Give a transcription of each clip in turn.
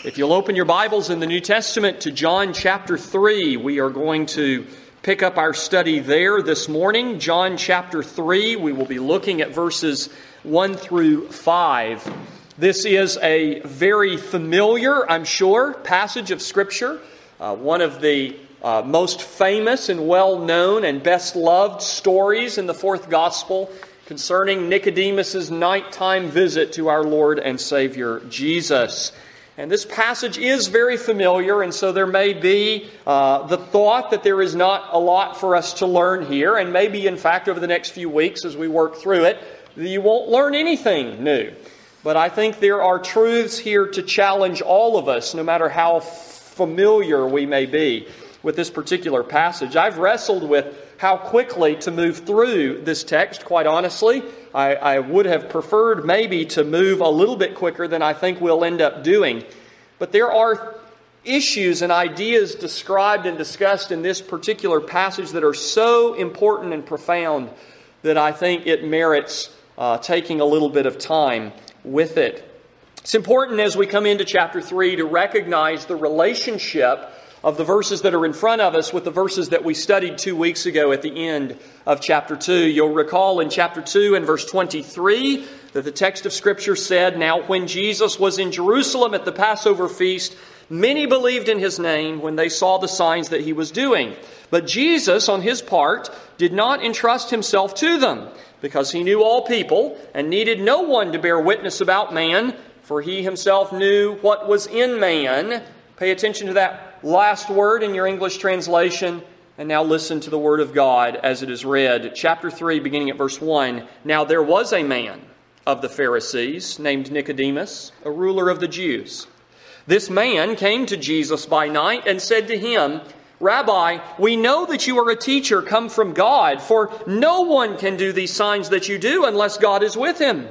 If you'll open your Bibles in the New Testament to John chapter 3, we are going to pick up our study there this morning. John chapter 3, we will be looking at verses 1 through 5. This is a very familiar, I'm sure, passage of Scripture. One of the most famous and well-known and best-loved stories in the fourth Gospel concerning Nicodemus' nighttime visit to our Lord and Savior Jesus. And this passage is very familiar, and so there may be the thought that there is not a lot for us to learn here, and maybe, in fact, over the next few weeks as we work through it, you won't learn anything new. But I think there are truths here to challenge all of us, no matter how familiar we may be with this particular passage. I've wrestled with how quickly to move through this text, quite honestly. I would have preferred maybe to move a little bit quicker than I think we'll end up doing. But there are issues and ideas described and discussed in this particular passage that are so important and profound that I think it merits taking a little bit of time with it. It's important as we come into chapter 3 to recognize the relationship of the verses that are in front of us with the verses that we studied 2 weeks ago at the end of chapter 2. You'll recall in chapter 2 and verse 23 that the text of Scripture said, "Now when Jesus was in Jerusalem at the Passover feast, many believed in His name when they saw the signs that He was doing. But Jesus, on His part, did not entrust Himself to them, because He knew all people and needed no one to bear witness about man, for He Himself knew what was in man." Pay attention to that last word in your English translation, and now listen to the Word of God as it is read. Chapter 3, beginning at verse 1. "Now there was a man of the Pharisees named Nicodemus, a ruler of the Jews. This man came to Jesus by night and said to Him, 'Rabbi, we know that you are a teacher come from God, for no one can do these signs that you do unless God is with him.'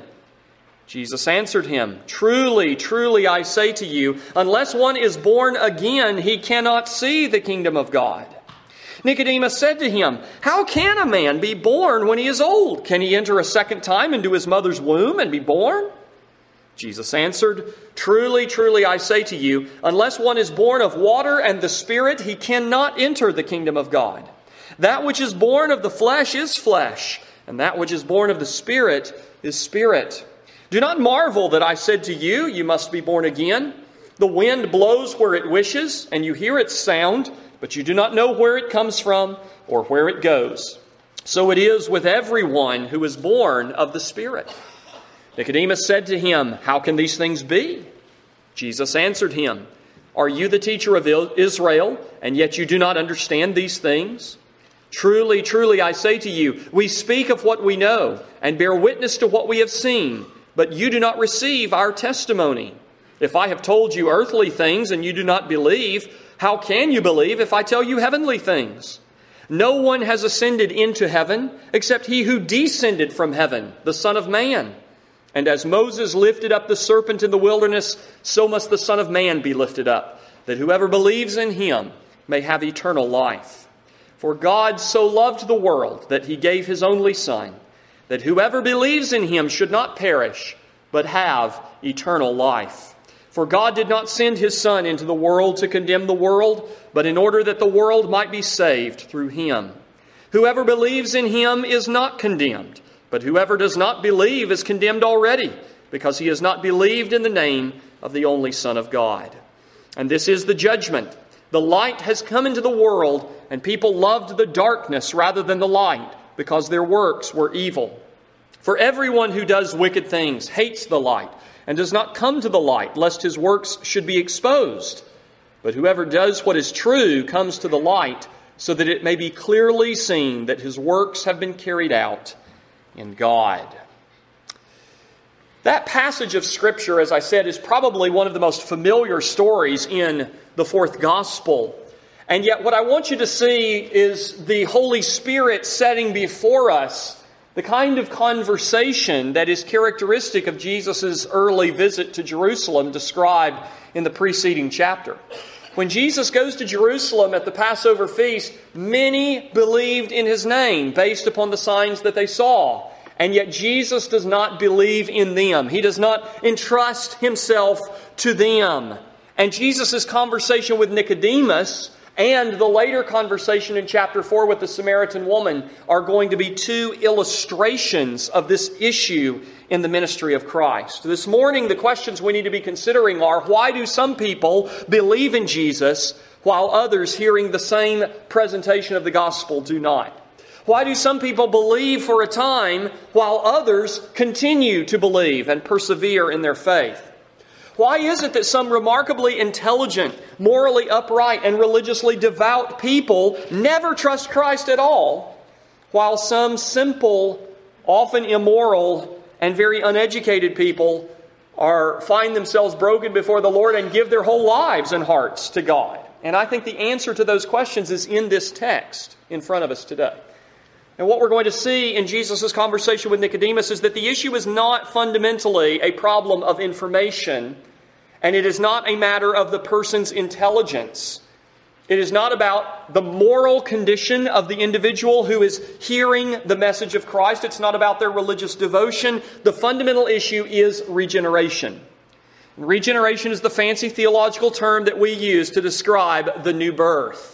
Jesus answered him, 'Truly, truly, I say to you, unless one is born again, he cannot see the kingdom of God.' Nicodemus said to him, 'How can a man be born when he is old? Can he enter a second time into his mother's womb and be born?' Jesus answered, 'Truly, truly, I say to you, unless one is born of water and the Spirit, he cannot enter the kingdom of God. That which is born of the flesh is flesh, and that which is born of the Spirit is spirit. Do not marvel that I said to you, you must be born again. The wind blows where it wishes, and you hear its sound, but you do not know where it comes from or where it goes. So it is with everyone who is born of the Spirit.' Nicodemus said to him, 'How can these things be?' Jesus answered him, 'Are you the teacher of Israel, and yet you do not understand these things? Truly, truly, I say to you, we speak of what we know, and bear witness to what we have seen, but you do not receive our testimony. If I have told you earthly things and you do not believe, how can you believe if I tell you heavenly things? No one has ascended into heaven except He who descended from heaven, the Son of Man. And as Moses lifted up the serpent in the wilderness, so must the Son of Man be lifted up, that whoever believes in Him may have eternal life. For God so loved the world that He gave His only Son, that whoever believes in Him should not perish, but have eternal life. For God did not send His Son into the world to condemn the world, but in order that the world might be saved through Him. Whoever believes in Him is not condemned, but whoever does not believe is condemned already, because he has not believed in the name of the only Son of God. And this is the judgment. The light has come into the world, and people loved the darkness rather than the light, because their works were evil. For everyone who does wicked things hates the light, and does not come to the light, lest his works should be exposed. But whoever does what is true comes to the light, so that it may be clearly seen that his works have been carried out in God." That passage of Scripture, as I said, is probably one of the most familiar stories in the fourth Gospel. And yet what I want you to see is the Holy Spirit setting before us the kind of conversation that is characteristic of Jesus' early visit to Jerusalem described in the preceding chapter. When Jesus goes to Jerusalem at the Passover feast, many believed in His name based upon the signs that they saw. And yet Jesus does not believe in them. He does not entrust Himself to them. And Jesus' conversation with Nicodemus and the later conversation in chapter 4 with the Samaritan woman are going to be two illustrations of this issue in the ministry of Christ. This morning, the questions we need to be considering are, why do some people believe in Jesus while others, hearing the same presentation of the gospel, do not? Why do some people believe for a time while others continue to believe and persevere in their faith? Why is it that some remarkably intelligent, morally upright, and religiously devout people never trust Christ at all, while some simple, often immoral, and very uneducated people find themselves broken before the Lord and give their whole lives and hearts to God? And I think the answer to those questions is in this text in front of us today. And what we're going to see in Jesus' conversation with Nicodemus is that the issue is not fundamentally a problem of information, and it is not a matter of the person's intelligence. It is not about the moral condition of the individual who is hearing the message of Christ. It's not about their religious devotion. The fundamental issue is regeneration. Regeneration is the fancy theological term that we use to describe the new birth.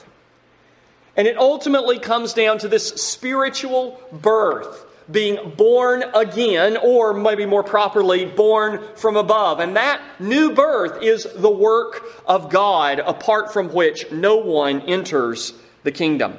And it ultimately comes down to this spiritual birth, being born again, or maybe more properly, born from above. And that new birth is the work of God, apart from which no one enters the kingdom.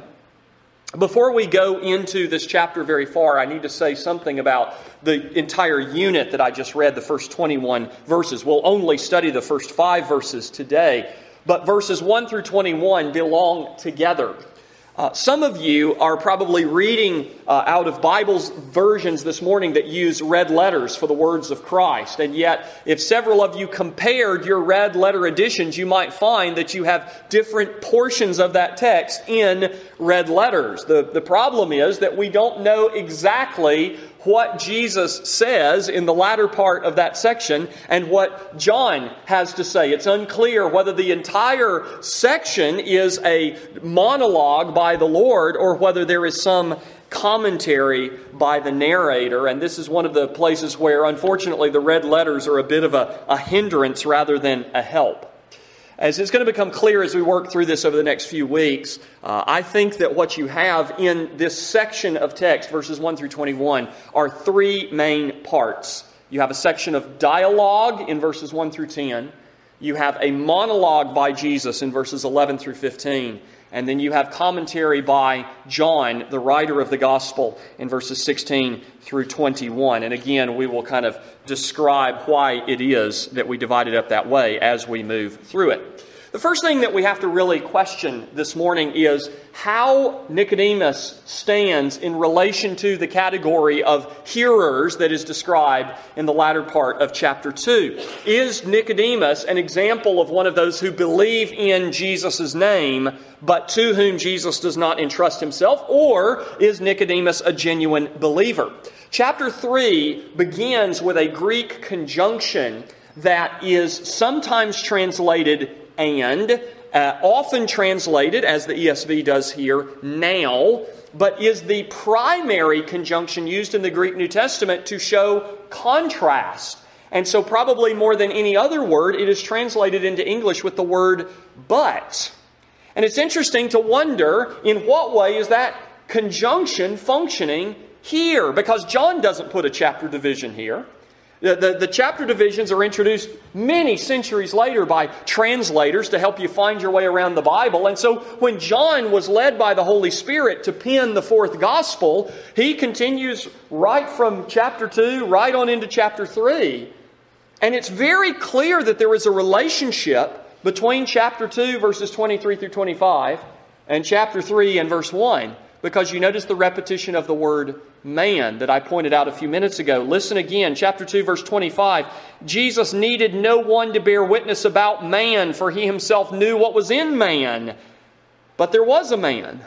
Before we go into this chapter very far, I need to say something about the entire unit that I just read, the first 21 verses. We'll only study the first 5 verses today, but verses 1 through 21 belong together. Some of you are probably reading out of Bible's versions this morning that use red letters for the words of Christ. And yet, if several of you compared your red letter editions, you might find that you have different portions of that text in red letters. The problem is that we don't know exactly what Jesus says in the latter part of that section and what John has to say. It's unclear whether the entire section is a monologue by the Lord or whether there is some commentary by the narrator. And this is one of the places where, unfortunately, the red letters are a bit of a hindrance rather than a help. As it's going to become clear as we work through this over the next few weeks, I think that what you have in this section of text, verses 1 through 21, are 3 main parts. You have a section of dialogue in verses 1 through 10. You have a monologue by Jesus in verses 11 through 15. And then you have commentary by John, the writer of the gospel, in verses 16 through 21. And again, we will kind of describe why it is that we divide it up that way as we move through it. The first thing that we have to really question this morning is how Nicodemus stands in relation to the category of hearers that is described in the latter part of chapter 2. Is Nicodemus an example of one of those who believe in Jesus' name, but to whom Jesus does not entrust himself? Or is Nicodemus a genuine believer? Chapter 3 begins with a Greek conjunction that is sometimes translated and, often translated, as the ESV does here, now, but is the primary conjunction used in the Greek New Testament to show contrast. And so probably more than any other word, it is translated into English with the word but. And it's interesting to wonder in what way is that conjunction functioning here, because John doesn't put a chapter division here. The chapter divisions are introduced many centuries later by translators to help you find your way around the Bible. And so when John was led by the Holy Spirit to pen the 4th gospel, he continues right from chapter 2 right on into chapter 3. And it's very clear that there is a relationship between chapter 2 verses 23 through 25 and chapter 3 and verse 1. Because you notice the repetition of the word man that I pointed out a few minutes ago. Listen again, chapter 2, verse 25. Jesus needed no one to bear witness about man, for he himself knew what was in man. But there was a man.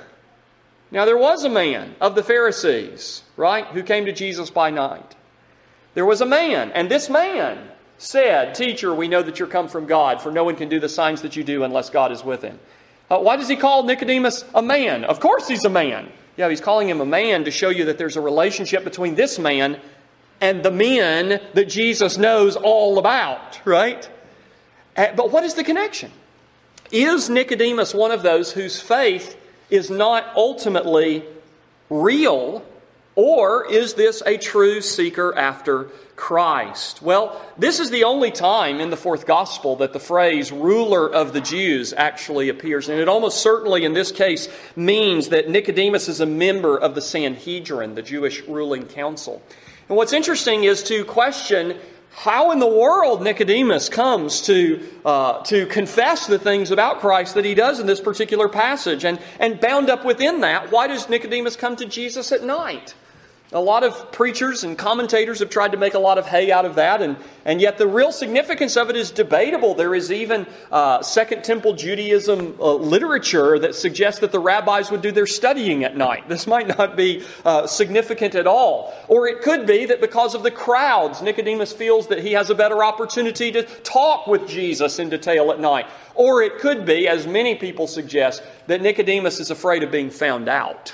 Now there was a man of the Pharisees, right, who came to Jesus by night. There was a man, and this man said, "Teacher, we know that you're come from God, for no one can do the signs that you do unless God is with him." Why does he call Nicodemus a man? Of course he's a man. Yeah, he's calling him a man to show you that there's a relationship between this man and the men that Jesus knows all about, right? But what is the connection? Is Nicodemus one of those whose faith is not ultimately real, or is this a true seeker after Christ? Well, this is the only time in the fourth gospel that the phrase ruler of the Jews actually appears. And it almost certainly in this case means that Nicodemus is a member of the Sanhedrin, the Jewish ruling council. And what's interesting is to question how in the world Nicodemus comes to confess the things about Christ that he does in this particular passage. And bound up within that, why does Nicodemus come to Jesus at night? A lot of preachers and commentators have tried to make a lot of hay out of that, and yet the real significance of it is debatable. There is even Second Temple Judaism literature that suggests that the rabbis would do their studying at night. This might not be significant at all. Or it could be that because of the crowds, Nicodemus feels that he has a better opportunity to talk with Jesus in detail at night. Or it could be, as many people suggest, that Nicodemus is afraid of being found out.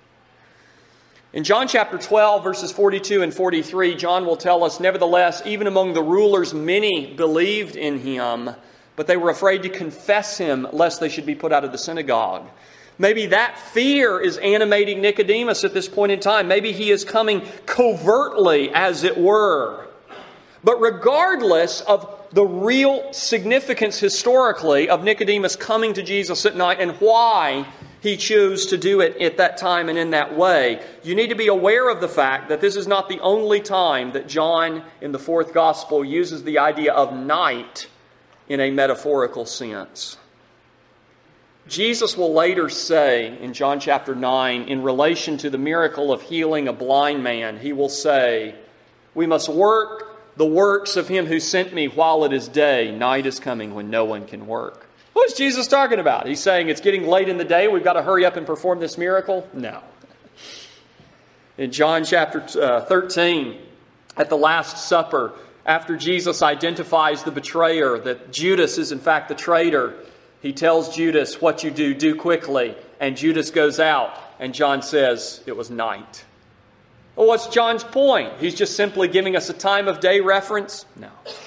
In John chapter 12, verses 42 and 43, John will tell us, nevertheless, even among the rulers, many believed in him, but they were afraid to confess him, lest they should be put out of the synagogue. Maybe that fear is animating Nicodemus at this point in time. Maybe he is coming covertly, as it were. But regardless of the real significance historically of Nicodemus coming to Jesus at night and why he chose to do it at that time and in that way, you need to be aware of the fact that this is not the only time that John in the fourth gospel uses the idea of night in a metaphorical sense. Jesus will later say in John chapter 9, in relation to the miracle of healing a blind man, he will say, "We must work the works of him who sent me while it is day. Night is coming when no one can work." What is Jesus talking about? He's saying it's getting late in the day. We've got to hurry up and perform this miracle? No. In John chapter 13, at the Last Supper, after Jesus identifies the betrayer, that Judas is in fact the traitor, he tells Judas, "What you do quickly." And Judas goes out, and John says it was night. Well, what's John's point? He's just simply giving us a time of day reference? No.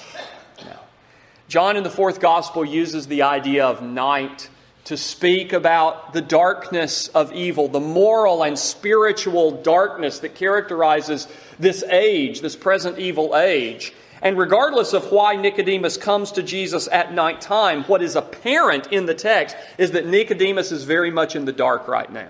John in the fourth gospel uses the idea of night to speak about the darkness of evil, the moral and spiritual darkness that characterizes this age, this present evil age. And regardless of why Nicodemus comes to Jesus at night time, what is apparent in the text is that Nicodemus is very much in the dark right now.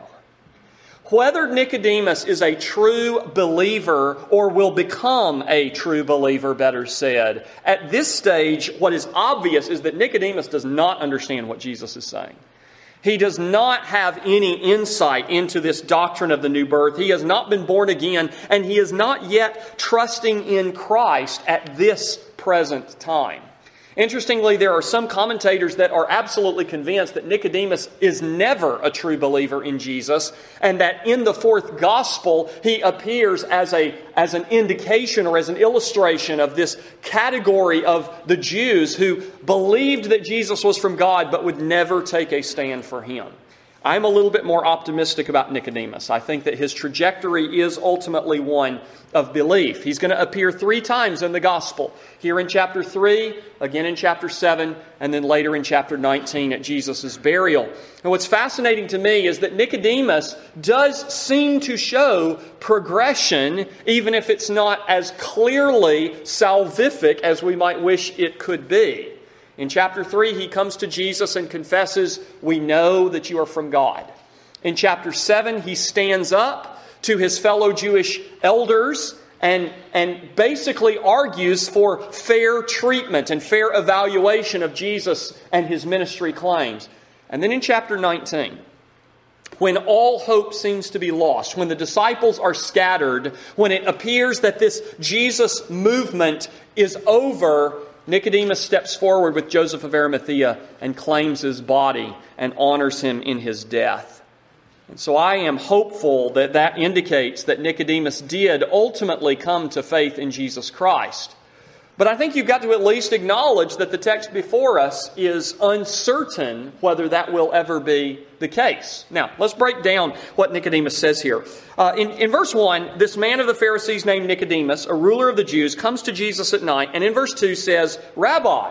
Whether Nicodemus is a true believer or will become a true believer, better said, at this stage, what is obvious is that Nicodemus does not understand what Jesus is saying. He does not have any insight into this doctrine of the new birth. He has not been born again, and he is not yet trusting in Christ at this present time. Interestingly, there are some commentators that are absolutely convinced that Nicodemus is never a true believer in Jesus, and that in the fourth gospel he appears as an indication or as an illustration of this category of the Jews who believed that Jesus was from God but would never take a stand for him. I'm a little bit more optimistic about Nicodemus. I think that his trajectory is ultimately one of belief. He's going to appear 3 times in the gospel. Here in chapter 3, again in chapter 7, and then later in chapter 19 at Jesus' burial. And what's fascinating to me is that Nicodemus does seem to show progression, even if it's not as clearly salvific as we might wish it could be. In chapter 3, he comes to Jesus and confesses, "We know that you are from God." In chapter 7, he stands up to his fellow Jewish elders and basically argues for fair treatment and fair evaluation of Jesus and his ministry claims. And then in chapter 19, when all hope seems to be lost, when the disciples are scattered, when it appears that this Jesus movement is over, Nicodemus steps forward with Joseph of Arimathea and claims his body and honors him in his death. And so I am hopeful that that indicates that Nicodemus did ultimately come to faith in Jesus Christ. But I think you've got to at least acknowledge that the text before us is uncertain whether that will ever be the case. Now, let's break down what Nicodemus says here. In verse 1, this man of the Pharisees named Nicodemus, a ruler of the Jews, comes to Jesus at night, and in verse 2 says, "Rabbi,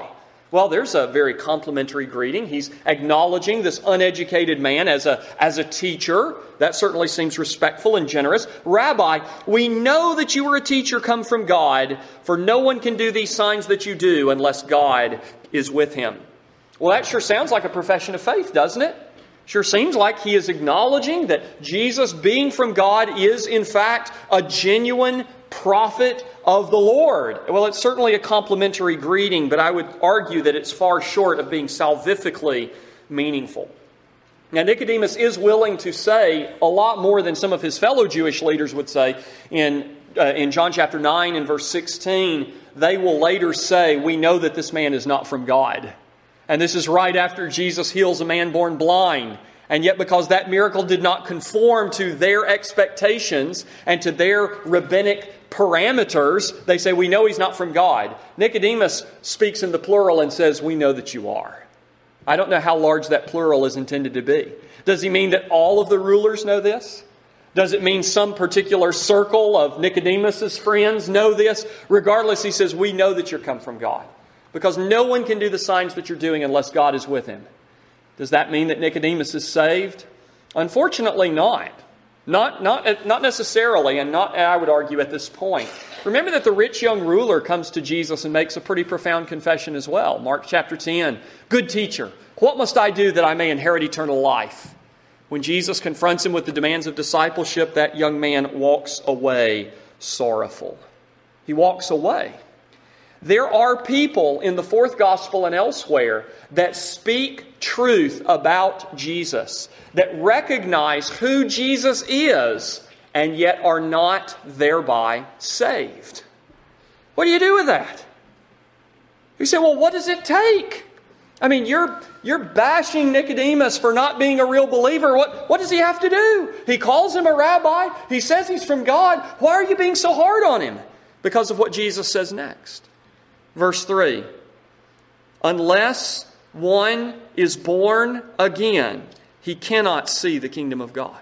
Well, there's a very complimentary greeting. He's acknowledging this uneducated man as a teacher. That certainly seems respectful and generous. Rabbi, we know that you are a teacher come from God, for no one can do these signs that you do unless God is with him. Well, that sure sounds like a profession of faith, doesn't it? Sure seems like he is acknowledging that Jesus, being from God, is in fact a genuine prophet of the Lord. Well, it's certainly a complimentary greeting, but I would argue that it's far short of being salvifically meaningful. Now, Nicodemus is willing to say a lot more than some of his fellow Jewish leaders would say. In John chapter 9 and verse 16, they will later say, we know that this man is not from God. And this is right after Jesus heals a man born blind. And yet because that miracle did not conform to their expectations and to their rabbinic parameters, they say, we know he's not from God. Nicodemus speaks in the plural and says, we know that you are. I don't know how large that plural is intended to be. Does he mean that all of the rulers know this? Does it mean some particular circle of Nicodemus's friends know this? Regardless, he says, we know that you're come from God. Because no one can do the signs that you're doing unless God is with him. Does that mean that Nicodemus is saved? Unfortunately not. Not necessarily, and not, I would argue, at this point. Remember that the rich young ruler comes to Jesus and makes a pretty profound confession as well. Mark chapter 10, good teacher, what must I do that I may inherit eternal life? When Jesus confronts him with the demands of discipleship, that young man walks away sorrowful. He walks away. There are people in the fourth gospel and elsewhere that speak truth about Jesus, that recognize who Jesus is, and yet are not thereby saved. What do you do with that? You say, well, what does it take? I mean, you're bashing Nicodemus for not being a real believer. What does he have to do? He calls him a rabbi. He says he's from God. Why are you being so hard on him? Because of what Jesus says next. Verse 3, unless one is born again, he cannot see the kingdom of God.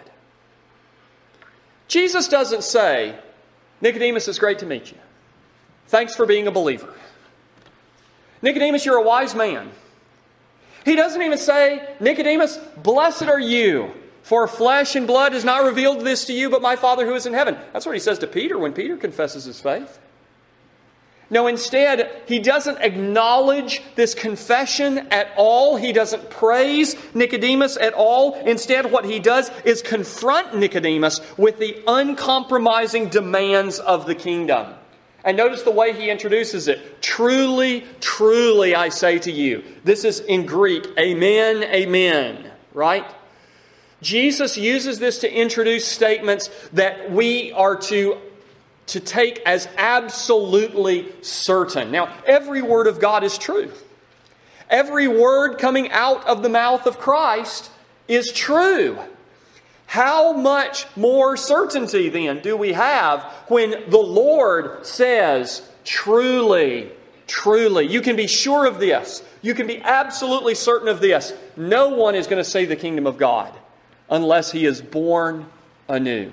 Jesus doesn't say, Nicodemus, it's great to meet you. Thanks for being a believer. Nicodemus, you're a wise man. He doesn't even say, Nicodemus, blessed are you, for flesh and blood has not revealed this to you, but my Father who is in heaven. That's what he says to Peter when Peter confesses his faith. No, instead, he doesn't acknowledge this confession at all. He doesn't praise Nicodemus at all. Instead, what he does is confront Nicodemus with the uncompromising demands of the kingdom. And notice the way he introduces it. Truly, truly, I say to you. This is in Greek, amen, amen, right? Jesus uses this to introduce statements that we are to take as absolutely certain. Now, every word of God is truth. Every word coming out of the mouth of Christ is true. How much more certainty then do we have when the Lord says, truly, truly. You can be sure of this. You can be absolutely certain of this. No one is going to see the kingdom of God unless he is born anew.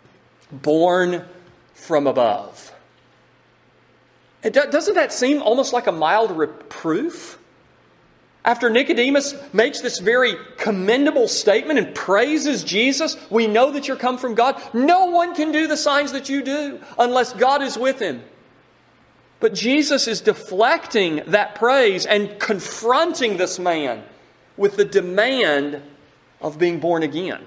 Born from above. Doesn't that seem almost like a mild reproof? After Nicodemus makes this very commendable statement and praises Jesus, we know that you're come from God. No one can do the signs that you do unless God is with him. But Jesus is deflecting that praise and confronting this man with the demand of being born again.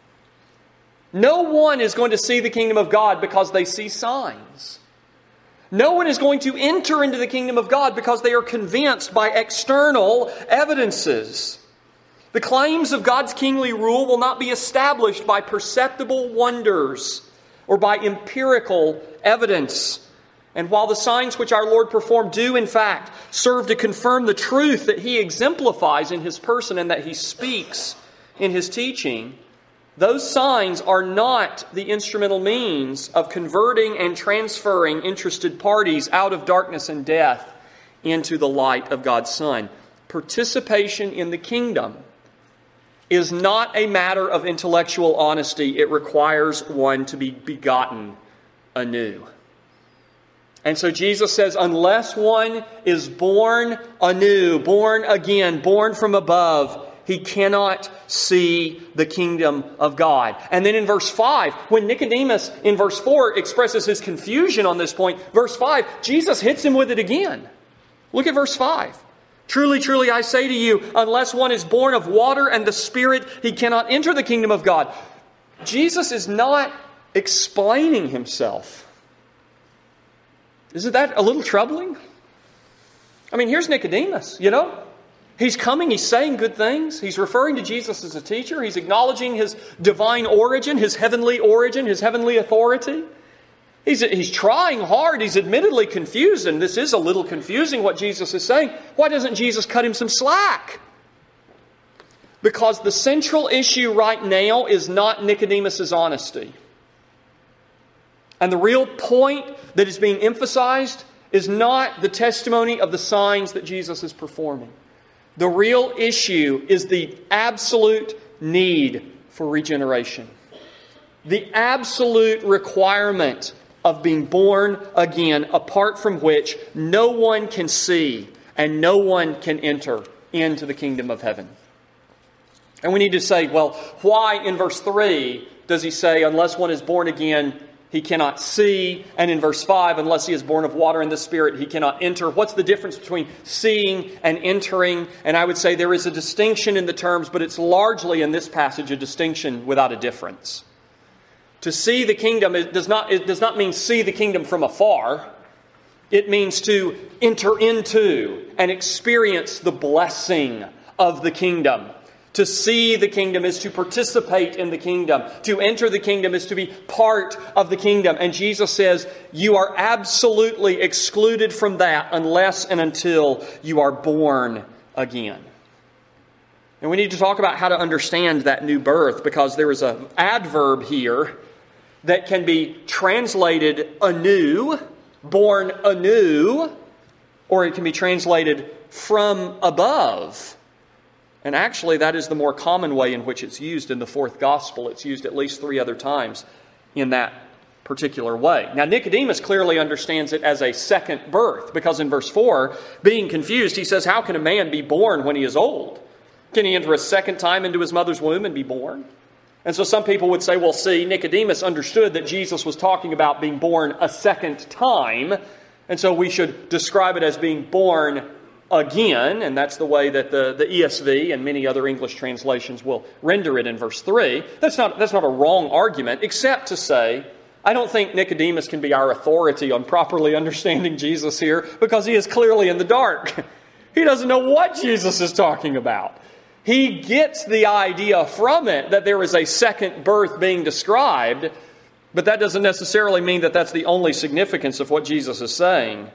No one is going to see the kingdom of God because they see signs. No one is going to enter into the kingdom of God because they are convinced by external evidences. The claims of God's kingly rule will not be established by perceptible wonders or by empirical evidence. And while the signs which our Lord performed do, in fact, serve to confirm the truth that He exemplifies in His person and that He speaks in His teaching, those signs are not the instrumental means of converting and transferring interested parties out of darkness and death into the light of God's Son. Participation in the kingdom is not a matter of intellectual honesty. It requires one to be begotten anew. And so Jesus says, unless one is born anew, born again, born from above, he cannot see the kingdom of God. And then in verse 5, when Nicodemus in verse 4 expresses his confusion on this point, verse 5, Jesus hits him with it again. Look at verse 5. Truly, truly, I say to you, unless one is born of water and the Spirit, he cannot enter the kingdom of God. Jesus is not explaining himself. Isn't that a little troubling? I mean, here's Nicodemus, He's coming, he's saying good things. He's referring to Jesus as a teacher. He's acknowledging his divine origin, his heavenly authority. He's trying hard. He's admittedly confused, and this is a little confusing what Jesus is saying. Why doesn't Jesus cut him some slack? Because the central issue right now is not Nicodemus' honesty. And the real point that is being emphasized is not the testimony of the signs that Jesus is performing. The real issue is the absolute need for regeneration. The absolute requirement of being born again, apart from which no one can see and no one can enter into the kingdom of heaven. And we need to say, well, why in verse 3 does he say, unless one is born again, he cannot see? And in verse 5, unless he is born of water and the Spirit, he cannot enter. What's the difference between seeing and entering? And I would say there is a distinction in the terms, but it's largely in this passage a distinction without a difference. To see the kingdom, it does not mean see the kingdom from afar. It means to enter into and experience the blessing of the kingdom. To see the kingdom is to participate in the kingdom. To enter the kingdom is to be part of the kingdom. And Jesus says, you are absolutely excluded from that unless and until you are born again. And we need to talk about how to understand that new birth, because there is an adverb here that can be translated anew, born anew, or it can be translated from above. And actually, that is the more common way in which it's used in the fourth gospel. It's used at least 3 other times in that particular way. Now, Nicodemus clearly understands it as a second birth, because in verse 4, being confused, he says, how can a man be born when he is old? Can he enter a second time into his mother's womb and be born? And so some people would say, well, see, Nicodemus understood that Jesus was talking about being born a second time, and so we should describe it as being born again, and that's the way that the ESV and many other English translations will render it in verse 3. That's not a wrong argument, except to say, I don't think Nicodemus can be our authority on properly understanding Jesus here, because he is clearly in the dark. He doesn't know what Jesus is talking about. He gets the idea from it that there is a second birth being described, but that doesn't necessarily mean that that's the only significance of what Jesus is saying.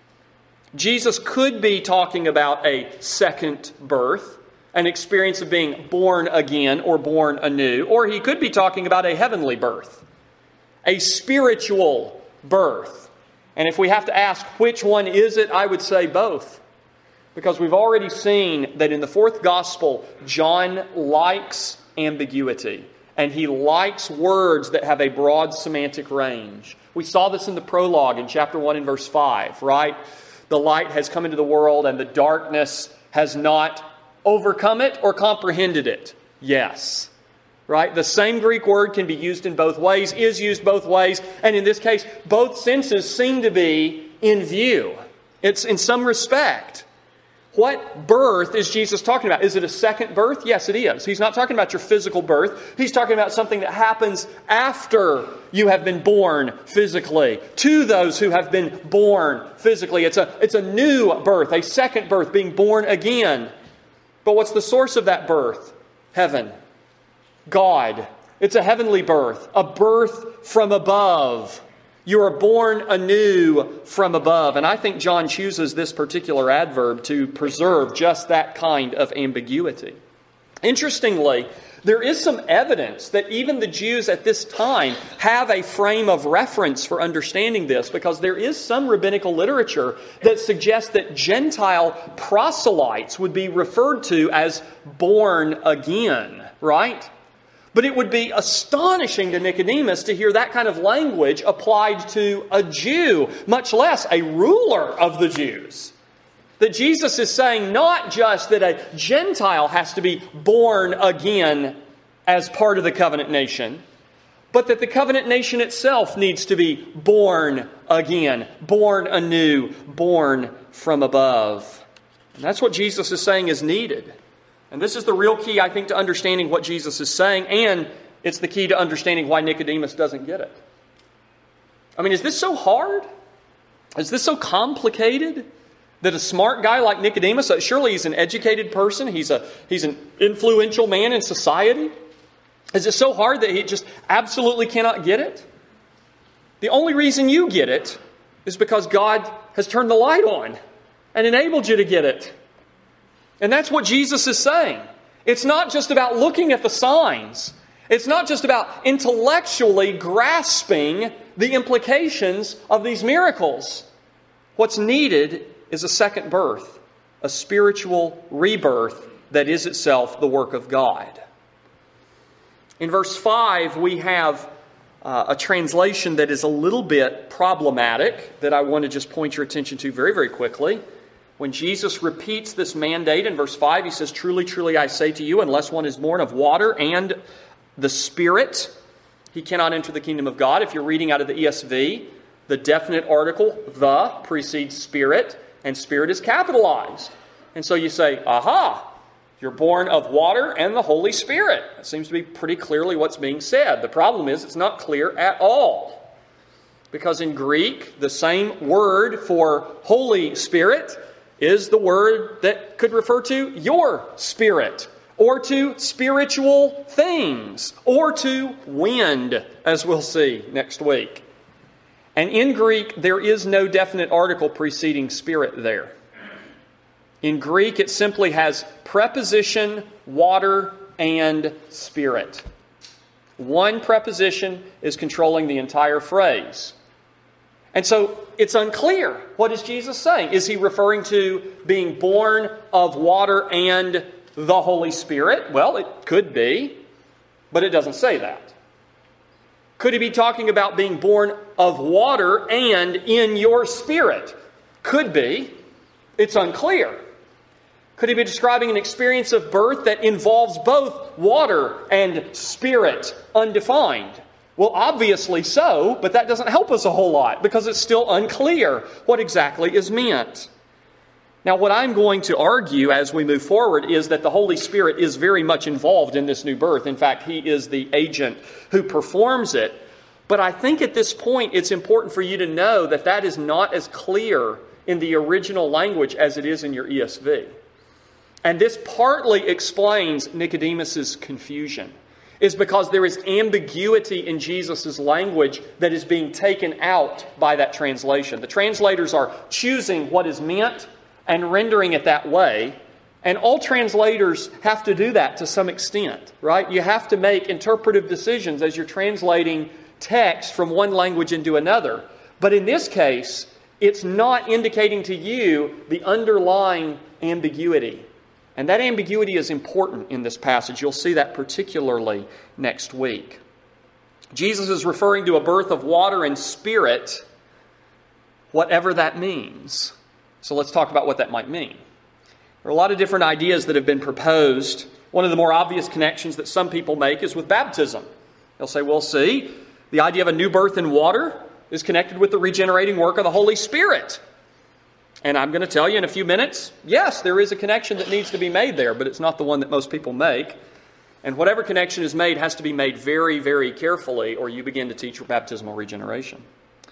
Jesus could be talking about a second birth, an experience of being born again or born anew, or he could be talking about a heavenly birth, a spiritual birth. And if we have to ask which one is it, I would say both. Because we've already seen that in the fourth gospel, John likes ambiguity, and he likes words that have a broad semantic range. We saw this in the prologue in chapter 1 and verse 5, right? The light has come into the world, and the darkness has not overcome it or comprehended it. Yes. Right? The same Greek word can be used in both ways, is used both ways, and in this case, both senses seem to be in view. It's in some respect. What birth is Jesus talking about? Is it a second birth? Yes, it is. He's not talking about your physical birth. He's talking about something that happens after you have been born physically, to those who have been born physically. It's a new birth, a second birth, being born again. But what's the source of that birth? Heaven. God. It's a heavenly birth, a birth from above. You are born anew from above. And I think John chooses this particular adverb to preserve just that kind of ambiguity. Interestingly, there is some evidence that even the Jews at this time have a frame of reference for understanding this, because there is some rabbinical literature that suggests that Gentile proselytes would be referred to as born again, right? But it would be astonishing to Nicodemus to hear that kind of language applied to a Jew, much less a ruler of the Jews. That Jesus is saying not just that a Gentile has to be born again as part of the covenant nation, but that the covenant nation itself needs to be born again, born anew, born from above. And that's what Jesus is saying is needed. And this is the real key, I think, to understanding what Jesus is saying, and it's the key to understanding why Nicodemus doesn't get it. I mean, is this so hard? Is this so complicated that a smart guy like Nicodemus, surely he's an educated person, he's an influential man in society, is it so hard that he just absolutely cannot get it? The only reason you get it is because God has turned the light on and enabled you to get it. And that's what Jesus is saying. It's not just about looking at the signs. It's not just about intellectually grasping the implications of these miracles. What's needed is a second birth, a spiritual rebirth that is itself the work of God. In verse 5, we have a translation that is a little bit problematic that I want to just point your attention to very, very quickly. When Jesus repeats this mandate in verse 5, he says, "Truly, truly, I say to you, unless one is born of water and the Spirit, he cannot enter the kingdom of God." If you're reading out of the ESV, the definite article, the, precedes Spirit, and Spirit is capitalized. And so you say, aha, you're born of water and the Holy Spirit. That seems to be pretty clearly what's being said. The problem is it's not clear at all. Because in Greek, the same word for Holy Spirit is the word that could refer to your spirit, or to spiritual things, or to wind, as we'll see next week. And in Greek, there is no definite article preceding Spirit there. In Greek, it simply has preposition, water, and Spirit. One preposition is controlling the entire phrase. And so it's unclear. What is Jesus saying? Is he referring to being born of water and the Holy Spirit? Well, it could be, but it doesn't say that. Could he be talking about being born of water and in your spirit? Could be. It's unclear. Could he be describing an experience of birth that involves both water and spirit, undefined? Well, obviously so, but that doesn't help us a whole lot because it's still unclear what exactly is meant. Now, what I'm going to argue as we move forward is that the Holy Spirit is very much involved in this new birth. In fact, He is the agent who performs it. But I think at this point it's important for you to know that that is not as clear in the original language as it is in your ESV. And this partly explains Nicodemus's confusion. Is because there is ambiguity in Jesus' language that is being taken out by that translation. The translators are choosing what is meant and rendering it that way. And all translators have to do that to some extent, right? You have to make interpretive decisions as you're translating text from one language into another. But in this case, it's not indicating to you the underlying ambiguity. And that ambiguity is important in this passage. You'll see that particularly next week. Jesus is referring to a birth of water and spirit, whatever that means. So let's talk about what that might mean. There are a lot of different ideas that have been proposed. One of the more obvious connections that some people make is with baptism. They'll say, well, see, the idea of a new birth in water is connected with the regenerating work of the Holy Spirit. And I'm going to tell you in a few minutes, yes, there is a connection that needs to be made there, but it's not the one that most people make. And whatever connection is made has to be made very, very carefully, or you begin to teach baptismal regeneration.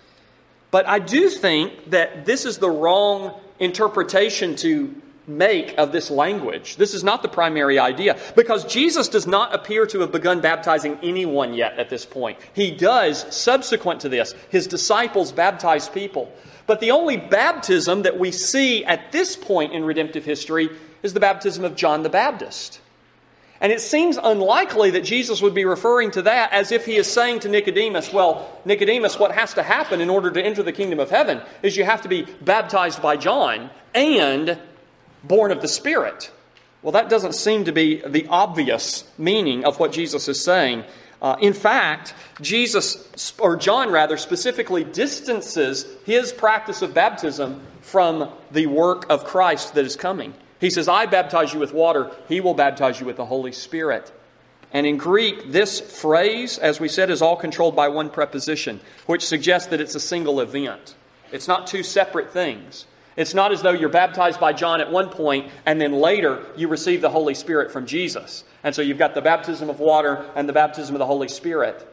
But I do think that this is the wrong interpretation to make of this language. This is not the primary idea, because Jesus does not appear to have begun baptizing anyone yet at this point. He does subsequent to this. His disciples baptize people. But the only baptism that we see at this point in redemptive history is the baptism of John the Baptist. And it seems unlikely that Jesus would be referring to that as if He is saying to Nicodemus, well, Nicodemus, what has to happen in order to enter the kingdom of heaven is you have to be baptized by John and born of the Spirit. Well, that doesn't seem to be the obvious meaning of what Jesus is saying. In fact, John specifically distances his practice of baptism from the work of Christ that is coming. He says, I baptize you with water, he will baptize you with the Holy Spirit. And in Greek, this phrase, as we said, is all controlled by one preposition, which suggests that it's a single event. It's not two separate things. It's not as though you're baptized by John at one point and then later you receive the Holy Spirit from Jesus. And so you've got the baptism of water and the baptism of the Holy Spirit.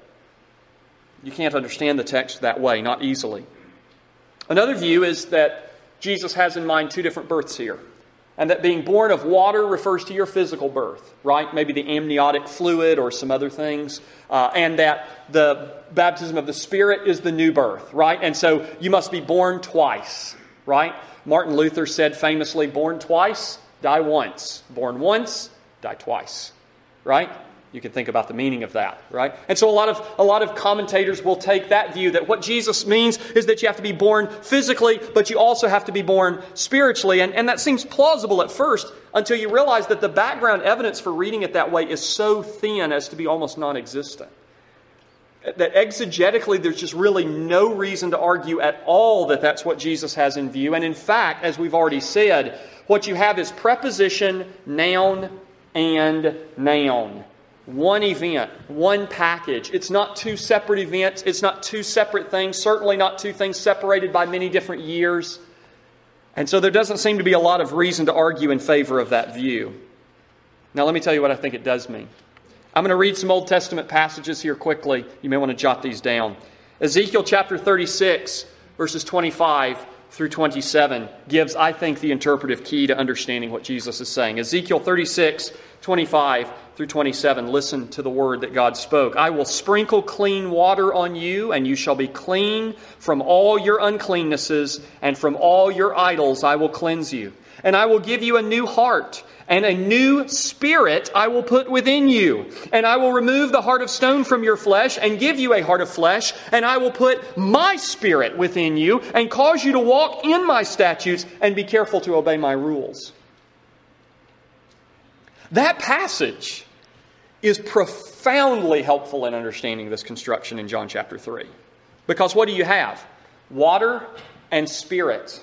You can't understand the text that way, not easily. Another view is that Jesus has in mind two different births here. And that being born of water refers to your physical birth, right? Maybe the amniotic fluid or some other things. And that the baptism of the Spirit is the new birth, right? And so you must be born twice, right? Martin Luther said famously, born twice, die once. Born once, die twice, right? You can think about the meaning of that, right? And so a lot of commentators will take that view that what Jesus means is that you have to be born physically, but you also have to be born spiritually. And that seems plausible at first until you realize that the background evidence for reading it that way is so thin as to be almost non-existent. That exegetically there's just really no reason to argue at all that that's what Jesus has in view. And in fact, as we've already said, what you have is preposition, noun, and noun. One event, one package. It's not two separate events. It's not two separate things. Certainly not two things separated by many different years. And so there doesn't seem to be a lot of reason to argue in favor of that view. Now let me tell you what I think it does mean. I'm going to read some Old Testament passages here quickly. You may want to jot these down. Ezekiel chapter 36, verses 25 through 27 gives, I think, the interpretive key to understanding what Jesus is saying. Ezekiel 36, 25 through 27. Listen to the word that God spoke. I will sprinkle clean water on you, and you shall be clean from all your uncleannesses, and from all your idols I will cleanse you. And I will give you a new heart, and a new spirit I will put within you. And I will remove the heart of stone from your flesh and give you a heart of flesh. And I will put my spirit within you and cause you to walk in my statutes and be careful to obey my rules. That passage is profoundly helpful in understanding this construction in John chapter 3. Because what do you have? Water and spirit.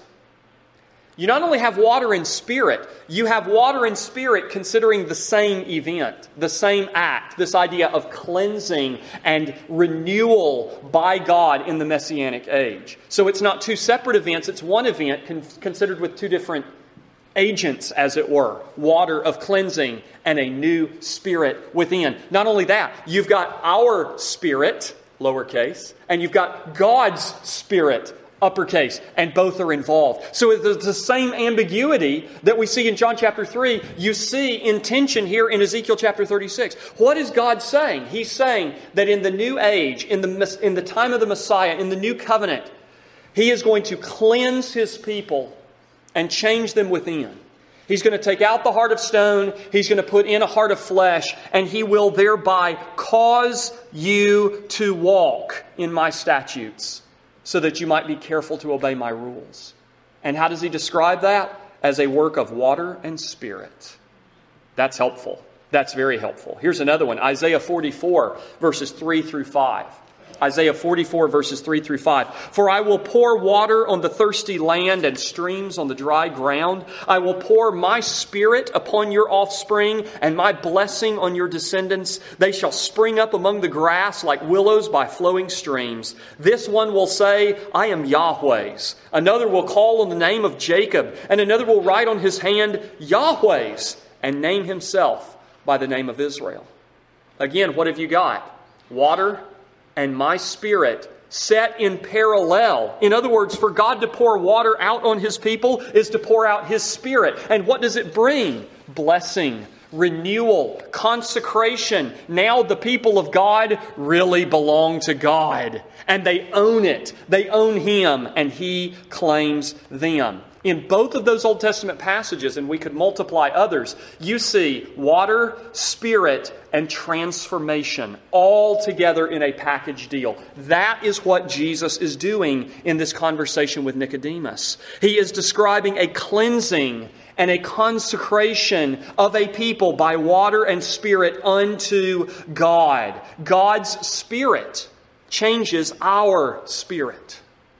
You not only have water and spirit, you have water and spirit considering the same event, the same act, this idea of cleansing and renewal by God in the Messianic age. So it's not two separate events, it's one event considered with two different agents, as it were. Water of cleansing and a new spirit within. Not only that, you've got our spirit, lowercase, and you've got God's spirit, uppercase, and both are involved. So it's the same ambiguity that we see in John chapter 3, you see in tension here in Ezekiel chapter 36. What is God saying? He's saying that in the new age, in the time of the Messiah, in the new covenant, He is going to cleanse His people and change them within. He's going to take out the heart of stone, He's going to put in a heart of flesh, and He will thereby cause you to walk in my statutes, so that you might be careful to obey my rules. And how does He describe that? As a work of water and spirit. That's helpful. That's very helpful. Here's another one. Isaiah 44, verses 3 through 5. Isaiah 44, verses 3 through 5. For I will pour water on the thirsty land and streams on the dry ground. I will pour my spirit upon your offspring and my blessing on your descendants. They shall spring up among the grass like willows by flowing streams. This one will say, I am Yahweh's. Another will call on the name of Jacob, and another will write on his hand Yahweh's, and name himself by the name of Israel. Again, what have you got? Water and my spirit set in parallel. In other words, for God to pour water out on His people is to pour out His Spirit. And what does it bring? Blessing, renewal, consecration. Now the people of God really belong to God. And they own it. They own Him, and He claims them. In both of those Old Testament passages, and we could multiply others, you see water, Spirit, and transformation all together in a package deal. That is what Jesus is doing in this conversation with Nicodemus. He is describing a cleansing and a consecration of a people by water and Spirit unto God. God's Spirit changes our spirit.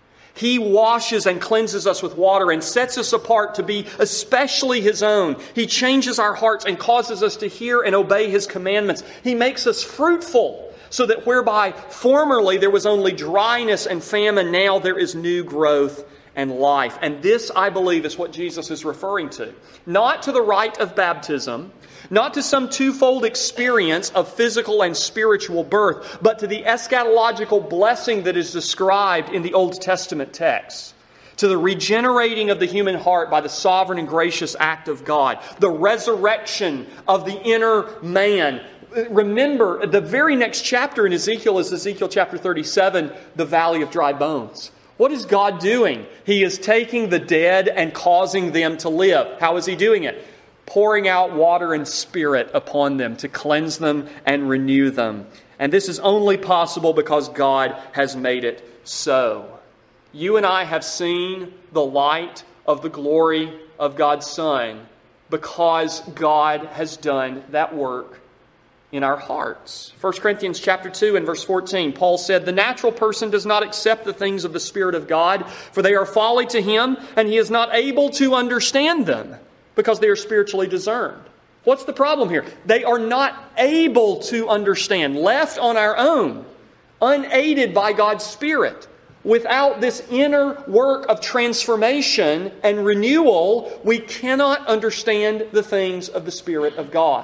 He washes and cleanses us with water and sets us apart to be especially His own. He changes our hearts and causes us to hear and obey His commandments. He makes us fruitful so that whereby formerly there was only dryness and famine, now there is new growth and life. And this, I believe, is what Jesus is referring to. Not to the rite of baptism, not to some twofold experience of physical and spiritual birth, but to the eschatological blessing that is described in the Old Testament text. To the regenerating of the human heart by the sovereign and gracious act of God. The resurrection of the inner man. Remember, the very next chapter in Ezekiel is Ezekiel chapter 37, the valley of dry bones. What is God doing? He is taking the dead and causing them to live. How is He doing it? Pouring out water and Spirit upon them to cleanse them and renew them. And this is only possible because God has made it so. You and I have seen the light of the glory of God's Son because God has done that work in our hearts. 1 Corinthians chapter 2 and verse 14, Paul said, "The natural person does not accept the things of the Spirit of God, for they are folly to him, and he is not able to understand them, because they are spiritually discerned." What's the problem here? They are not able to understand. Left on our own, unaided by God's Spirit, without this inner work of transformation and renewal, we cannot understand the things of the Spirit of God.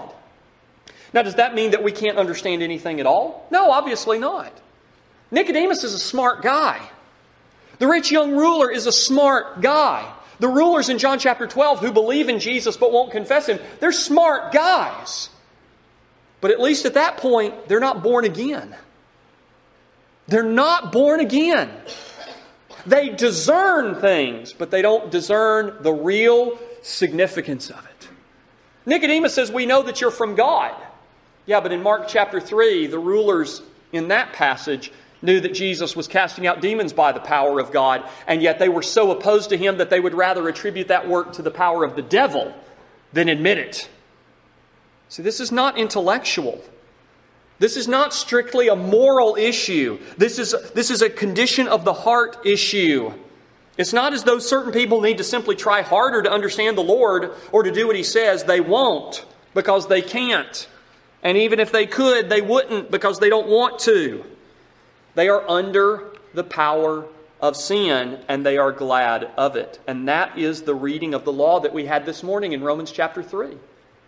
Now, does that mean that we can't understand anything at all? No, obviously not. Nicodemus is a smart guy. The rich young ruler is a smart guy. The rulers in John chapter 12 who believe in Jesus but won't confess Him, they're smart guys. But at least at that point, they're not born again. They're not born again. They discern things, but they don't discern the real significance of it. Nicodemus says, "We know that you're from God." Yeah, but in Mark chapter 3, the rulers in that passage knew that Jesus was casting out demons by the power of God, and yet they were so opposed to Him that they would rather attribute that work to the power of the devil than admit it. See, this is not intellectual. This is not strictly a moral issue. This is a condition of the heart issue. It's not as though certain people need to simply try harder to understand the Lord or to do what He says. They won't because they can't. And even if they could, they wouldn't because they don't want to. They are under the power of sin, and they are glad of it. And that is the reading of the law that we had this morning in Romans chapter 3.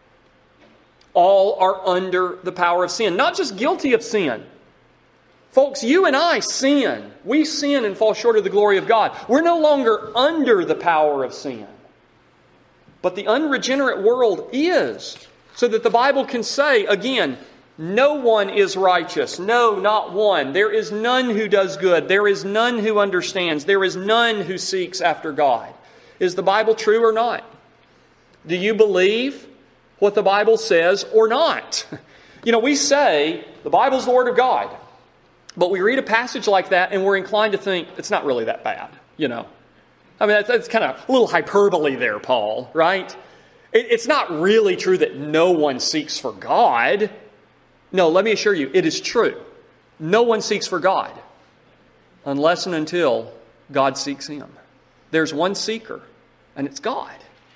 All are under the power of sin. Not just guilty of sin. Folks, you and I sin. We sin and fall short of the glory of God. We're no longer under the power of sin. But the unregenerate world is. So that the Bible can say, again, no one is righteous. No, not one. There is none who does good. There is none who understands. There is none who seeks after God. Is the Bible true or not? Do you believe what the Bible says or not? You know, we say the Bible's the Word of God. But we read a passage like that and we're inclined to think it's not really that bad, you know. I mean, that's kind of a little hyperbole there, Paul, right? It's not really true that no one seeks for God. No, let me assure you, it is true. No one seeks for God unless and until God seeks him. There's one seeker, and it's God.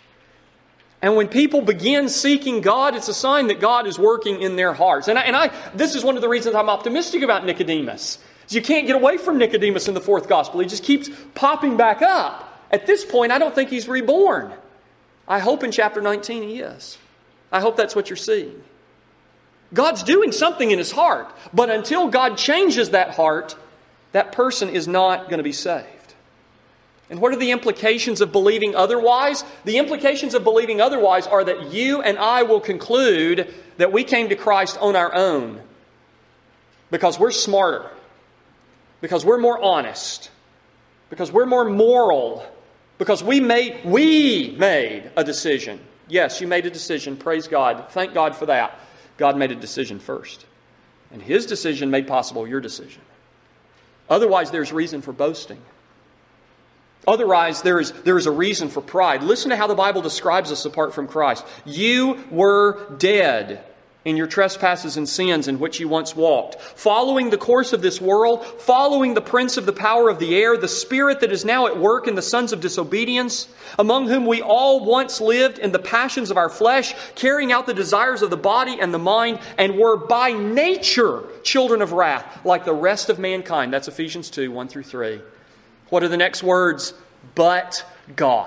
And when people begin seeking God, it's a sign that God is working in their hearts. And this is one of the reasons I'm optimistic about Nicodemus. You can't get away from Nicodemus in the fourth gospel. He just keeps popping back up. At this point, I don't think he's reborn. I hope in chapter 19 he is. I hope that's what you're seeing. God's doing something in his heart. But until God changes that heart, that person is not going to be saved. And what are the implications of believing otherwise? The implications of believing otherwise are that you and I will conclude that we came to Christ on our own because we're smarter, because we're more honest, because we're more moral, Because we made a decision. Yes, you made a decision. Praise God. Thank God for that. God made a decision first. And His decision made possible your decision. Otherwise, there's reason for boasting. Otherwise, there is a reason for pride. Listen to how the Bible describes us apart from Christ. You were dead in your trespasses and sins in which you once walked, following the course of this world, following the prince of the power of the air, the spirit that is now at work in the sons of disobedience, among whom we all once lived in the passions of our flesh, carrying out the desires of the body and the mind, and were by nature children of wrath, like the rest of mankind. That's Ephesians 2, 1 through 3. What are the next words? But God.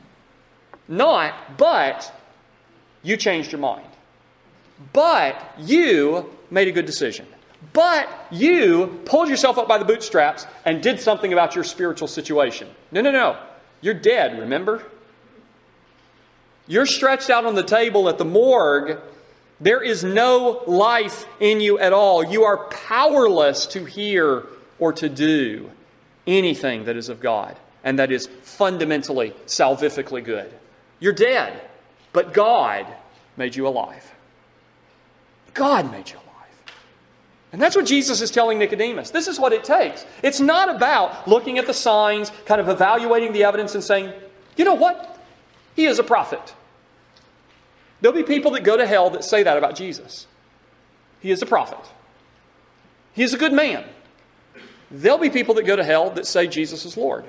Not, but you changed your mind. But you made a good decision. But you pulled yourself up by the bootstraps and did something about your spiritual situation. No. You're dead, remember? You're stretched out on the table at the morgue. There is no life in you at all. You are powerless to hear or to do anything that is of God and that is fundamentally, salvifically good. You're dead, but God made you alive. God made you alive. And that's what Jesus is telling Nicodemus. This is what it takes. It's not about looking at the signs, kind of evaluating the evidence and saying, you know what? He is a prophet. There'll be people that go to hell that say that about Jesus. He is a prophet. He is a good man. There'll be people that go to hell that say Jesus is Lord.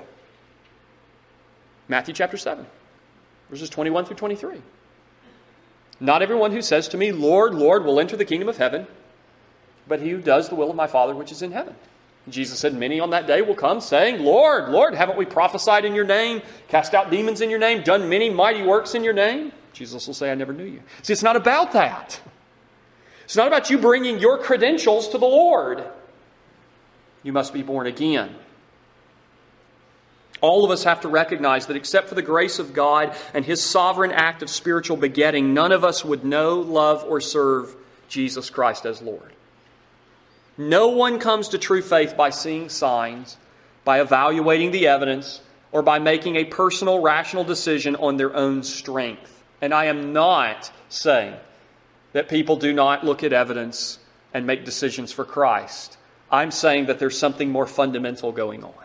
Matthew chapter 7, verses 21 through 23. Not everyone who says to me, Lord, Lord, will enter the kingdom of heaven, but he who does the will of my Father which is in heaven. Jesus said, many on that day will come saying, Lord, Lord, haven't we prophesied in your name, cast out demons in your name, done many mighty works in your name? Jesus will say, I never knew you. See, it's not about that. It's not about you bringing your credentials to the Lord. You must be born again. All of us have to recognize that except for the grace of God and His sovereign act of spiritual begetting, none of us would know, love, or serve Jesus Christ as Lord. No one comes to true faith by seeing signs, by evaluating the evidence, or by making a personal, rational decision on their own strength. And I am not saying that people do not look at evidence and make decisions for Christ. I'm saying that there's something more fundamental going on.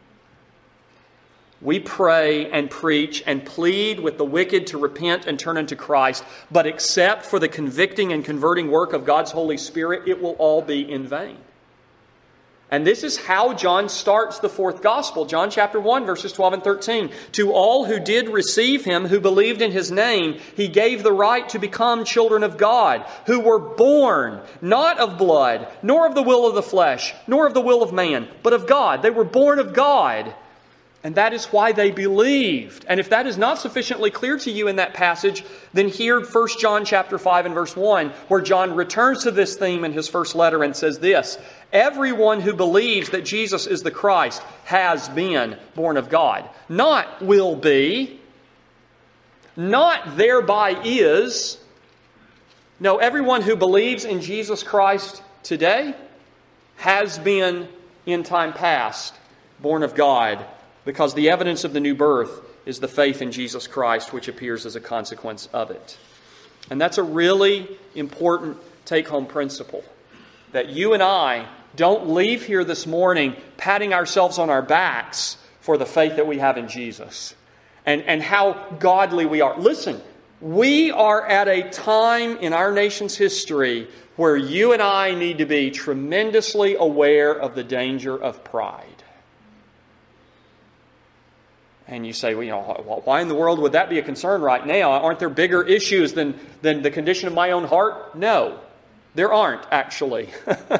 We pray and preach and plead with the wicked to repent and turn unto Christ, but except for the convicting and converting work of God's Holy Spirit, it will all be in vain. And this is how John starts the fourth gospel. John chapter 1, verses 12 and 13. To all who did receive Him, who believed in His name, He gave the right to become children of God, who were born not of blood, nor of the will of the flesh, nor of the will of man, but of God. They were born of God. And that is why they believed. And if that is not sufficiently clear to you in that passage, then hear 1 John chapter 5 and verse 1, where John returns to this theme in his first letter and says this, everyone who believes that Jesus is the Christ has been born of God. Not will be, not thereby is. No, everyone who believes in Jesus Christ today has been in time past born of God, because the evidence of the new birth is the faith in Jesus Christ, which appears as a consequence of it. And that's a really important take-home principle, that you and I don't leave here this morning patting ourselves on our backs for the faith that we have in Jesus and how godly we are. Listen, we are at a time in our nation's history where you and I need to be tremendously aware of the danger of pride. And you say, well, why in the world would that be a concern right now? Aren't there bigger issues than the condition of my own heart? No, there aren't, actually.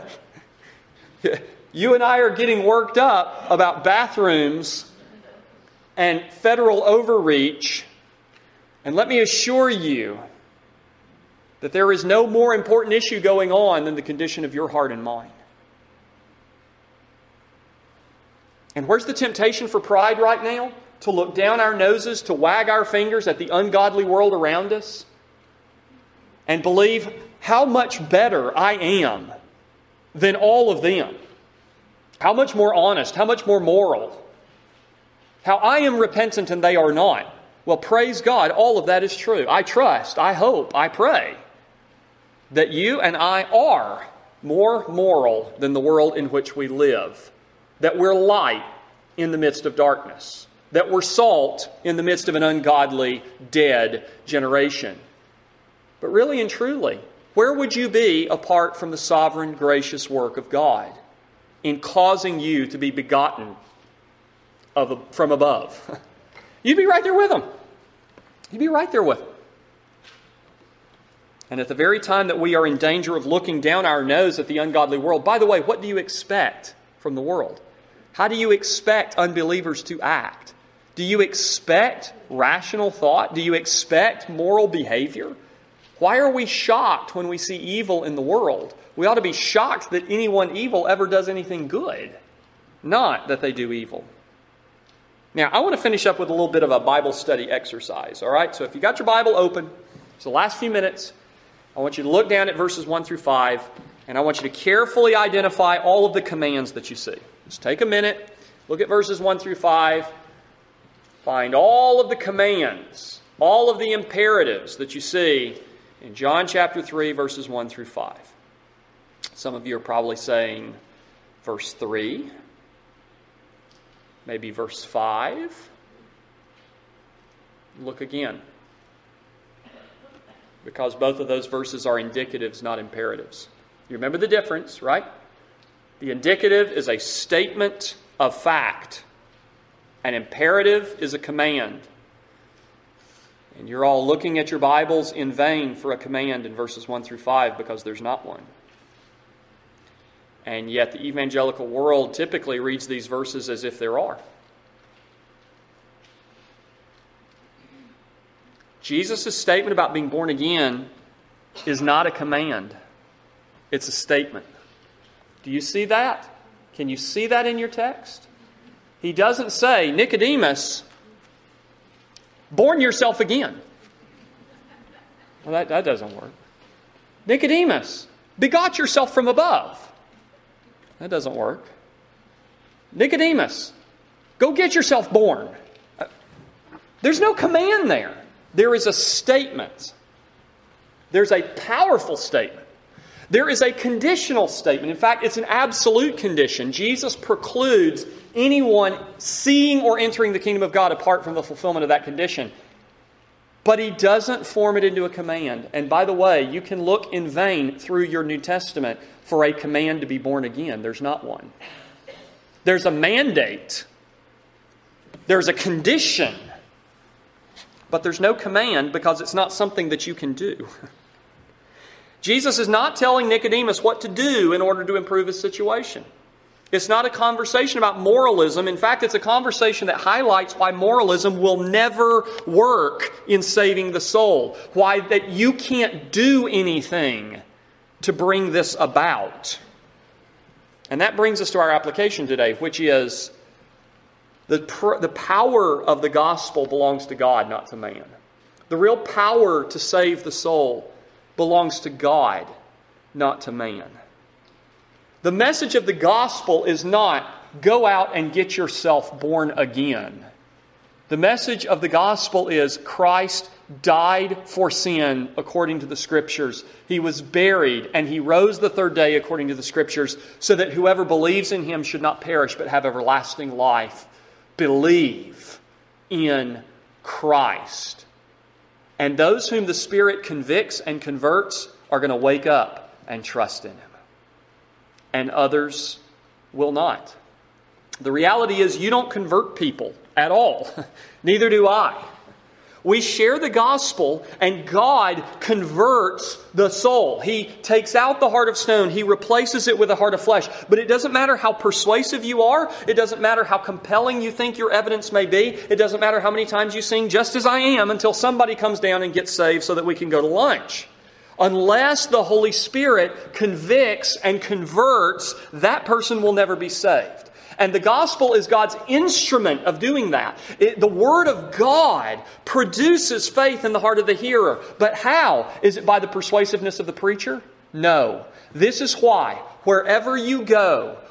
You and I are getting worked up about bathrooms and federal overreach. And let me assure you that there is no more important issue going on than the condition of your heart and mind. And where's the temptation for pride right now? To look down our noses, to wag our fingers at the ungodly world around us and believe how much better I am than all of them. How much more honest, how much more moral, How I am repentant and they are not. Well, praise God, all of that is true. I trust, I hope, I pray that you and I are more moral than the world in which we live. That we're light in the midst of darkness. That we're salt in the midst of an ungodly, dead generation. But really and truly, where would you be apart from the sovereign, gracious work of God in causing you to be begotten from above? You'd be right there with Him. You'd be right there with Him. And at the very time that we are in danger of looking down our nose at the ungodly world, by the way, what do you expect from the world? How do you expect unbelievers to act? Do you expect rational thought? Do you expect moral behavior? Why are we shocked when we see evil in the world? We ought to be shocked that anyone evil ever does anything good, not that they do evil. Now, I want to finish up with a little bit of a Bible study exercise, all right? So if you got your Bible open, it's the last few minutes. I want you to look down at verses 1 through 5, and I want you to carefully identify all of the commands that you see. Just take a minute, look at verses 1 through 5, find all of the commands, all of the imperatives that you see in John chapter 3, verses 1 through 5. Some of you are probably saying verse 3, maybe verse 5. Look again. Because both of those verses are indicatives, not imperatives. You remember the difference, right? The indicative is a statement of fact. An imperative is a command. And you're all looking at your Bibles in vain for a command in verses 1 through 5 because there's not one. And yet the evangelical world typically reads these verses as if there are. Jesus' statement about being born again is not a command. It's a statement. Do you see that? Can you see that in your text? He doesn't say, Nicodemus, born yourself again. Well, that doesn't work. Nicodemus, begot yourself from above. That doesn't work. Nicodemus, go get yourself born. There's no command there. There is a statement. There's a powerful statement. There is a conditional statement. In fact, it's an absolute condition. Jesus precludes anyone seeing or entering the kingdom of God apart from the fulfillment of that condition. But He doesn't form it into a command. And by the way, you can look in vain through your New Testament for a command to be born again. There's not one. There's a mandate. There's a condition. But there's no command because it's not something that you can do. Jesus is not telling Nicodemus what to do in order to improve his situation. It's not a conversation about moralism. In fact, it's a conversation that highlights why moralism will never work in saving the soul. Why that you can't do anything to bring this about. And that brings us to our application today, which is the power of the gospel belongs to God, not to man. The real power to save the soul belongs to God, not to man. The message of the gospel is not, go out and get yourself born again. The message of the gospel is, Christ died for sin according to the Scriptures. He was buried and He rose the third day according to the Scriptures, so that whoever believes in Him should not perish but have everlasting life. Believe in Christ. And those whom the Spirit convicts and converts are going to wake up and trust in Him. And others will not. The reality is you don't convert people at all. Neither do I. We share the gospel and God converts the soul. He takes out the heart of stone. He replaces it with a heart of flesh. But it doesn't matter how persuasive you are. It doesn't matter how compelling you think your evidence may be. It doesn't matter how many times you sing just as I am until somebody comes down and gets saved so that we can go to lunch. Unless the Holy Spirit convicts and converts, that person will never be saved. And the gospel is God's instrument of doing that. The Word of God produces faith in the heart of the hearer. But how? Is it by the persuasiveness of the preacher? No. This is why, wherever you go,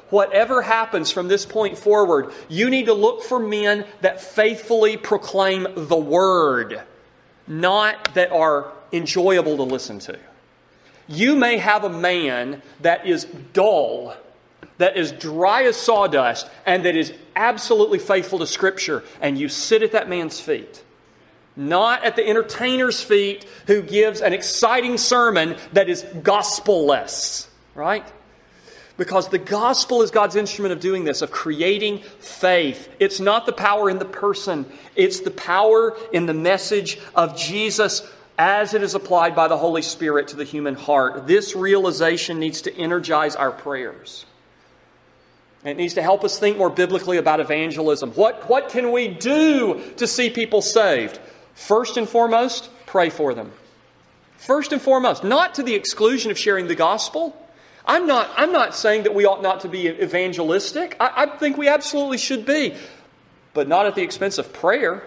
whatever happens from this point forward, you need to look for men that faithfully proclaim the Word, not that are enjoyable to listen to. You may have a man that is dull, that is dry as sawdust, and that is absolutely faithful to Scripture, and you sit at that man's feet. Not at the entertainer's feet who gives an exciting sermon that is gospel-less, right? Because the gospel is God's instrument of doing this, of creating faith. It's not the power in the person. It's the power in the message of Jesus as it is applied by the Holy Spirit to the human heart. This realization needs to energize our prayers. And it needs to help us think more biblically about evangelism. What can we do to see people saved? First and foremost, pray for them. First and foremost, not to the exclusion of sharing the gospel. I'm not saying that we ought not to be evangelistic. I think we absolutely should be, but not at the expense of prayer.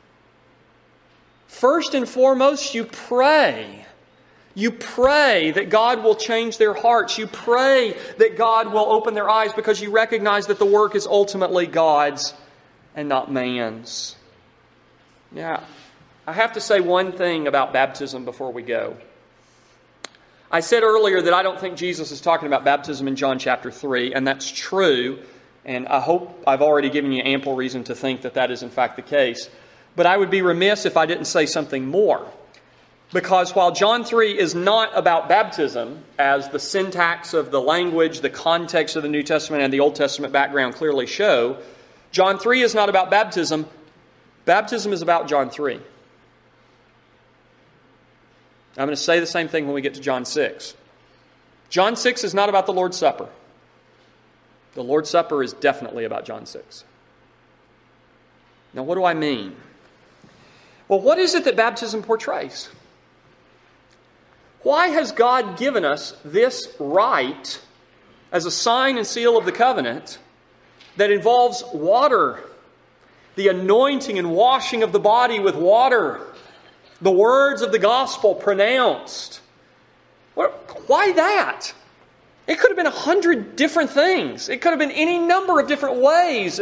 First and foremost, you pray. You pray that God will change their hearts. You pray that God will open their eyes because you recognize that the work is ultimately God's and not man's. Yeah. I have to say one thing about baptism before we go. I said earlier that I don't think Jesus is talking about baptism in John chapter 3, and that's true, and I hope I've already given you ample reason to think that that is in fact the case. But I would be remiss if I didn't say something more. Because while John 3 is not about baptism, as the syntax of the language, the context of the New Testament and the Old Testament background clearly show, John 3 is not about baptism. Baptism is about John 3. I'm going to say the same thing when we get to John 6. John 6 is not about the Lord's Supper. The Lord's Supper is definitely about John 6. Now, what do I mean? Well, what is it that baptism portrays? Why has God given us this rite as a sign and seal of the covenant that involves water, the anointing and washing of the body with water, the words of the gospel pronounced? Why that? It could have been 100 different things. It could have been any number of different ways.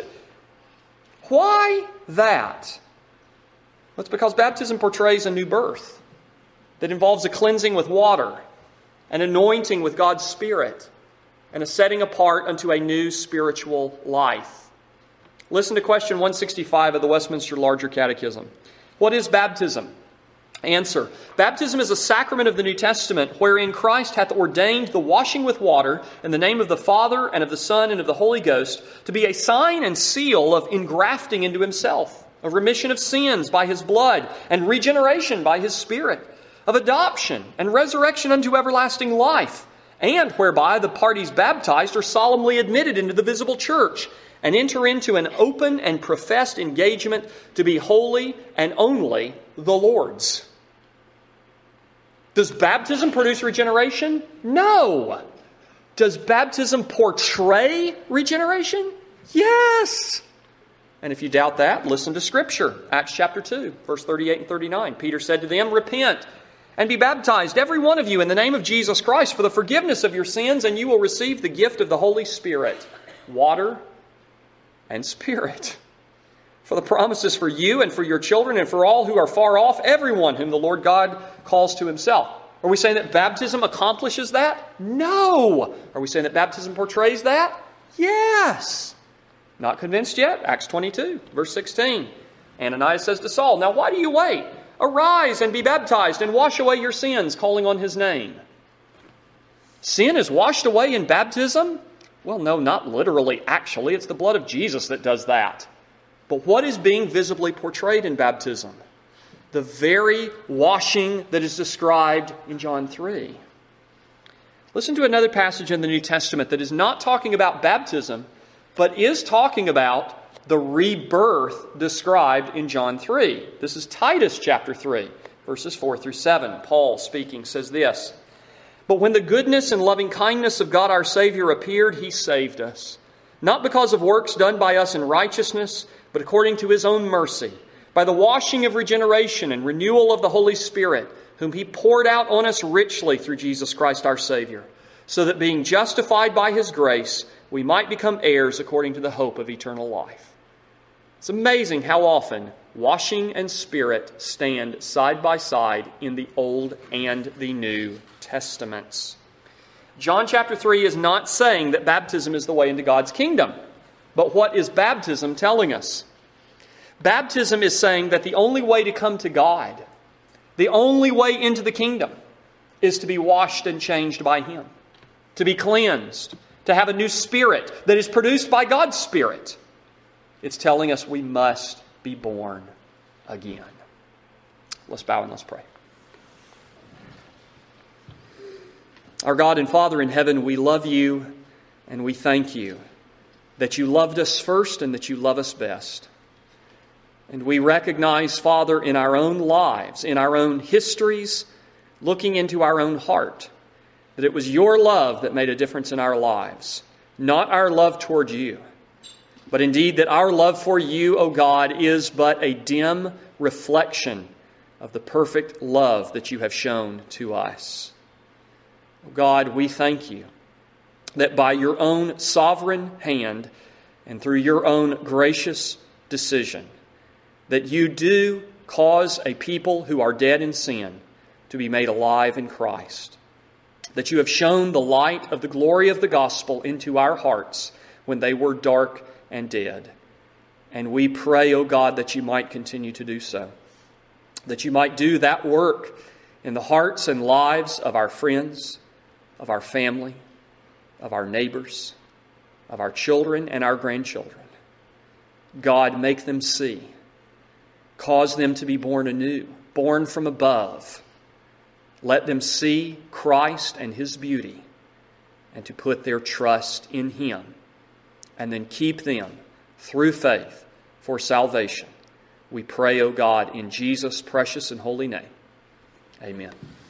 Why that? Well, it's because baptism portrays a new birth that involves a cleansing with water, an anointing with God's Spirit, and a setting apart unto a new spiritual life. Listen to question 165 of the Westminster Larger Catechism. What is baptism? Answer. Baptism is a sacrament of the New Testament wherein Christ hath ordained the washing with water in the name of the Father and of the Son and of the Holy Ghost to be a sign and seal of engrafting into Himself, of remission of sins by His blood and regeneration by His Spirit, of adoption and resurrection unto everlasting life, and whereby the parties baptized are solemnly admitted into the visible church and enter into an open and professed engagement to be wholly and only the Lord's. Does baptism produce regeneration? No. Does baptism portray regeneration? Yes. And if you doubt that, listen to Scripture. Acts chapter 2, verse 38 and 39. Peter said to them, "Repent and be baptized, every one of you, in the name of Jesus Christ for the forgiveness of your sins, and you will receive the gift of the Holy Spirit." Water and Spirit. For the promise is for you and for your children and for all who are far off, everyone whom the Lord God calls to Himself. Are we saying that baptism accomplishes that? No. Are we saying that baptism portrays that? Yes. Not convinced yet? Acts 22, verse 16. Ananias says to Saul, "Now why do you wait? Arise and be baptized and wash away your sins, calling on His name." Sin is washed away in baptism? Well, no, not literally, actually. It's the blood of Jesus that does that. But what is being visibly portrayed in baptism? The very washing that is described in John 3. Listen to another passage in the New Testament that is not talking about baptism, but is talking about the rebirth described in John 3. This is Titus chapter 3, verses 4 through 7. Paul speaking says this, "But when the goodness and loving kindness of God our Savior appeared, He saved us, not because of works done by us in righteousness, but according to His own mercy, by the washing of regeneration and renewal of the Holy Spirit, whom He poured out on us richly through Jesus Christ our Savior, so that being justified by His grace, we might become heirs according to the hope of eternal life. It's amazing how often washing and Spirit stand side by side in the Old and the New Testaments. John chapter 3 is not saying that baptism is the way into God's kingdom. But what is baptism telling us? Baptism is saying that the only way to come to God, the only way into the kingdom, is to be washed and changed by Him, to be cleansed, to have a new spirit that is produced by God's Spirit. It's telling us we must be born again. Let's bow and let's pray. Our God and Father in heaven, we love You and we thank You that You loved us first and that You love us best. And we recognize, Father, in our own lives, in our own histories, looking into our own heart, that it was Your love that made a difference in our lives, not our love toward You. But indeed that our love for You, O God, is but a dim reflection of the perfect love that You have shown to us. O God, we thank You that by Your own sovereign hand and through Your own gracious decision, that You do cause a people who are dead in sin to be made alive in Christ. That You have shown the light of the glory of the gospel into our hearts when they were dark and dead. And we pray, O God, that You might continue to do so. That You might do that work in the hearts and lives of our friends, of our family, of our neighbors, of our children and our grandchildren. God, make them see. Cause them to be born anew, born from above. Let them see Christ and His beauty and to put their trust in Him. And then keep them through faith for salvation. We pray, O God, in Jesus' precious and holy name. Amen.